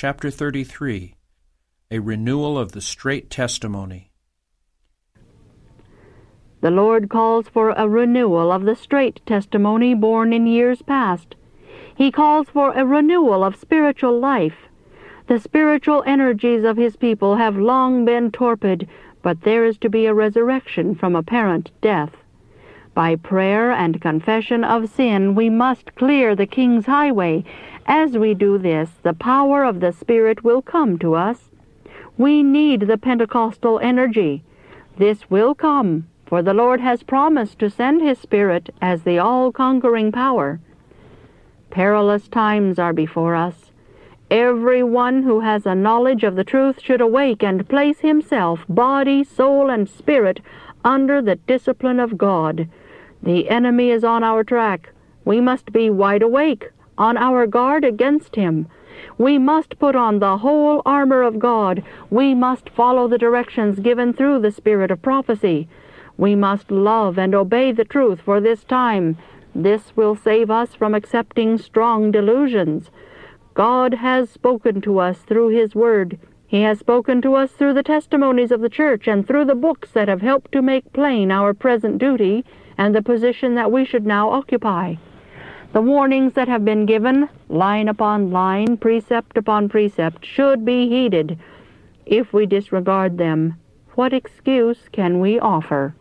chapter 33, a renewal of the straight testimony. The Lord calls for a renewal of the straight testimony born in years past. He calls for a renewal of spiritual life. The spiritual energies of His people have long been torpid, but there is to be a resurrection from apparent death. By prayer and confession of sin, we must clear the King's highway. As we do this, the power of the Spirit will come to us. We need the Pentecostal energy. This will come, for the Lord has promised to send His Spirit as the all-conquering power. Perilous times are before us. Everyone who has a knowledge of the truth should awake and place himself, body, soul, and spirit, under the discipline of God. The enemy is on our track. We must be wide awake, on our guard against him. We must put on the whole armor of God. We must follow the directions given through the spirit of prophecy. We must love and obey the truth for this time. This will save us from accepting strong delusions. God has spoken to us through His Word. He has spoken to us through the testimonies of the church and through the books that have helped to make plain our present duty and the position that we should now occupy. The warnings that have been given, line upon line, precept upon precept, should be heeded. If we disregard them, what excuse can we offer?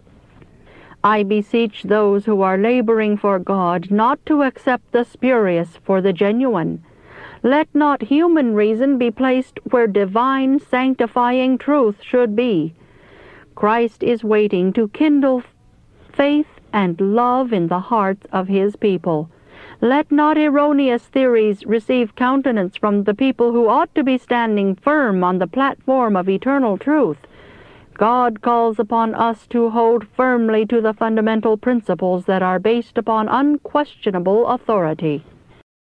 I beseech those who are laboring for God not to accept the spurious for the genuine. Let not human reason be placed where divine sanctifying truth should be. Christ is waiting to kindle faith and love in the hearts of His people. Let not erroneous theories receive countenance from the people who ought to be standing firm on the platform of eternal truth. God calls upon us to hold firmly to the fundamental principles that are based upon unquestionable authority.